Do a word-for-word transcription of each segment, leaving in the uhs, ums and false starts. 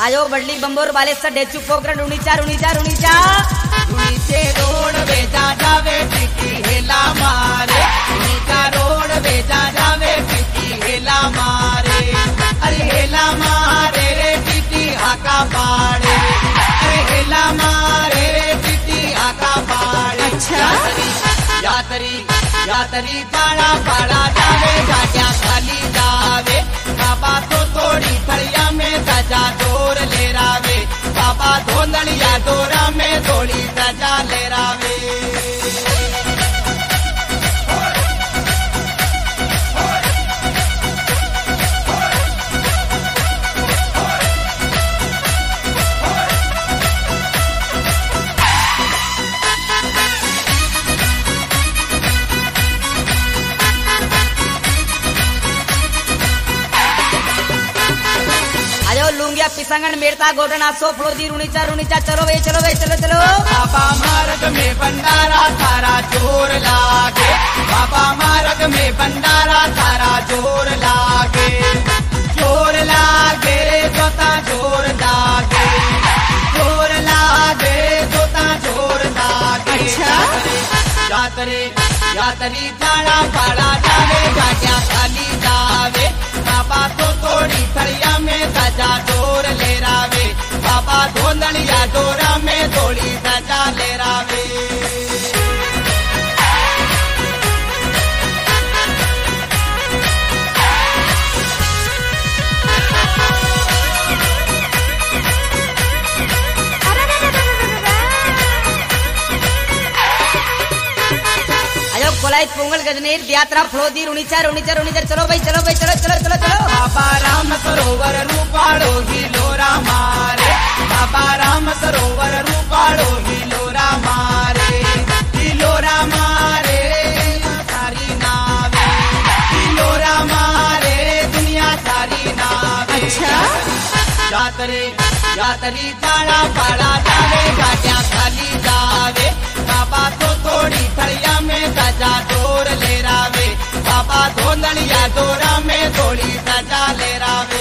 आयो बडली बंबोर वाले सा डेचू पोकर उणीचा उणीचा उणीचा उणीचे रोड वेजा जावे टिकी हेला मारे उणीचा रोड वेजा जावे टिकी हेला मारे अरे हेला मारे रे टिकी हाका पाड़े अरे हेला मारे रे टिकी हाका पाड़े अच्छा यातरी यातरी पाड़ा पाड़ा जावे जाट्या खाली जावे बाबा तो थोड़ी फड़िया में सजा डोर ले रावे बाबा धोंदलिया डोरा में थोड़ी सजा ले रावे लुंगिया पिसंगन मेरता गोडना सो फ्लोदी रुणीचा रुणीचा चलो भाई चलो भाई चलो चलो बाबा मार्ग में भंडारा सारा जोर लागे बाबा मार्ग में भंडारा सारा जोर लागे जोर लागे जोता जोर लागे जोर लागे जोता जोर लागे अच्छा यातरे यातरी जाना पाड़ा जावे जाट्या खाली जावे बाबा तो थोड़ी फड़िया में सजा डोर ले रावे बाबा धोंदलिया डोरा में थोड़ी सजा ले रावे कोलाई पोंगल गजनेर यात्रा फ्लोदी रुणीचा रुणीचा रुणीचा चलो भाई चलो भाई चलो चलो चलो चलो बाबा राम सरोवर रूपाड़ो ही लोरा मारे बाबा राम सरोवर रूपाड़ो ही लोरा मारे ही लोरा मारे सारी नावे ही लोरा मारे दुनिया सारी नावे अच्छा यातरे यातरी जाना पाड़ा जावे जाट्या खाली जावे बाबा तो थोड़ी फड़िया में सजा डोर ले रावे बाबा धोंदलिया डोरा में थोड़ी सजा ले रावे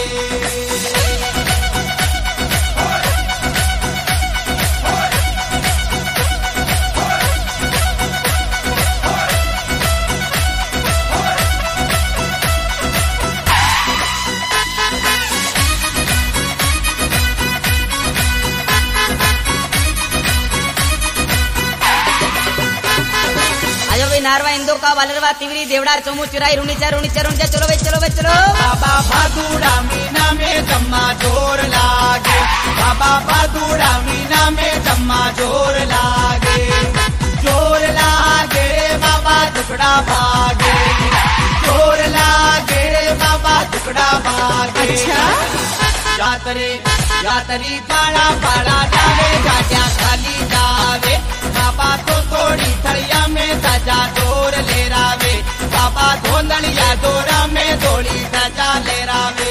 नारवा इंदो का वालरवा तिवरी देवड़ार चोमू चिराई रुणीचा रुणीचा रुणीचा चलो भाई चलो भाई चलो बाबा भादुड़ा मीना में जम्मा जोर लागे बाबा भादुड़ा मीना में जम्मा जोर लागे जोर लागे बाबा टुकड़ा भागे जोर लागे बाबा टुकड़ा भागे अच्छा यातरे यातरी पाड़ा पाड़ा जावे जाट्या खाली जावे बाबा तो थोड़ी थड़िया में सजा डोर ले रावे बाबा धोंदलिया डोरा में थोड़ी सजा ले रावे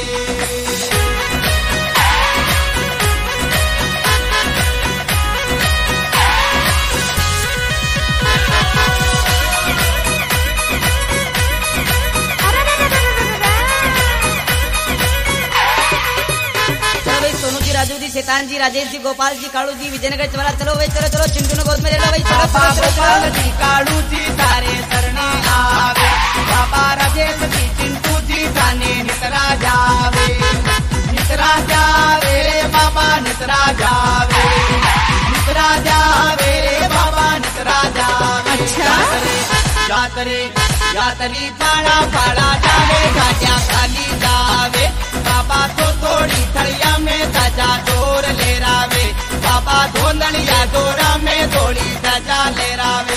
राजू जी शैतान जी राजेश जी गोपाल जी कालू जी विजयनगर चला चलो भाई चलो चलो चिंटू ने गोद में ले लो भाई चलो चलो चलो जी कालू जी सारे सरने आवे बाबा राजेश जी चिंटू जी जाने नितरा जावे नितरा जावे बाबा नितरा जावे नितरा जावे बाबा नितरा जावे अच्छा यातरे यातरी पाड़ा पाड़ा जावे जाट्या खाली जावे बाबा तो थोड़ी थड़िया में सजा डोर ले रावे बाबा धोंदलिया डोरा में थोड़ी सजा ले रावे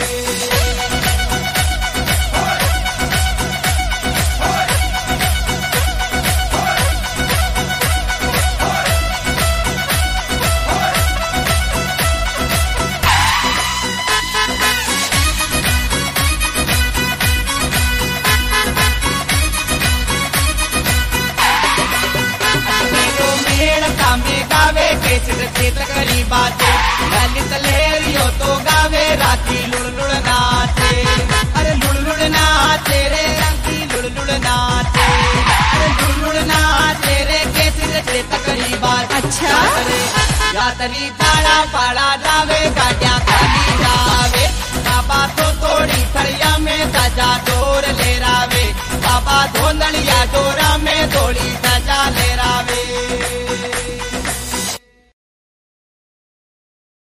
क्षेत्र करी बाते ललित लहरियो तो गावे राती लुड़ लुड़ नाचे अरे लुड़ लुड़ नाचे रे राती लुड़ लुड़ नाचे अरे लुड़ लुड़ नाचे रे क्षेत्र क्षेत्र करी बाते अच्छा यात्री थाळा पाळा जावे गाड्या खाली जावे बाबा तो थोड़ी थड़िया में सजा डोर ले रावे बाबा धोंदड़िया डोरा में थोड़ी सजा ले रावे